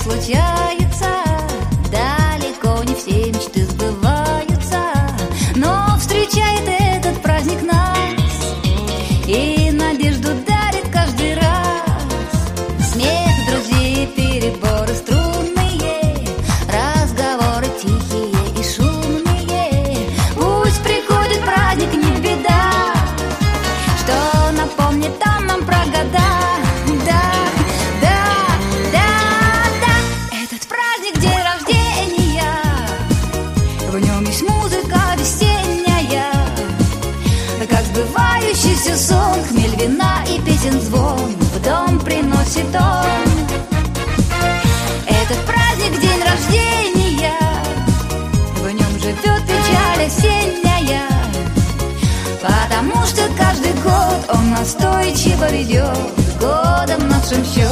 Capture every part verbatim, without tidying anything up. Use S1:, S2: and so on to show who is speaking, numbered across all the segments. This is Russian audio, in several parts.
S1: случаются, далеко не все мечты сбываются, но встречает этот праздник нас и надежду дарит каждый раз. Смех друзей, переборы струнные, разговоры тихие и шумные. Пусть приходит праздник, не беда, что напомнит он нам про года. Сбывающийся сон, хмель, вина и песен звон в дом приносит он. Этот праздник — день рождения, в нем живет печаль осенняя, потому что каждый год он настойчиво ведет годом нашим счет.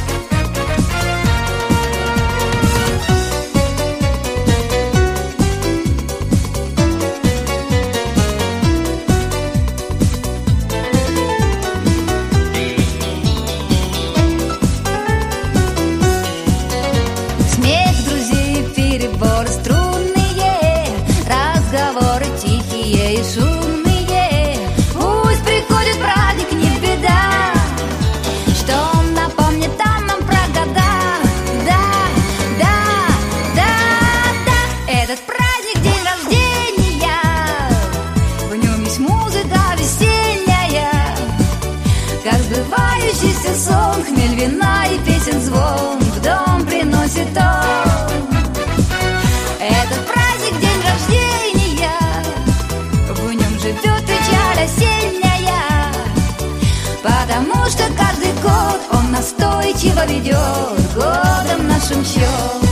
S1: Как сбывающийся сон, хмель, вина и песен звон в дом приносит он. Этот праздник — день рождения, в нем живет печаль осенняя, потому что каждый год он настойчиво ведет годом нашим счет.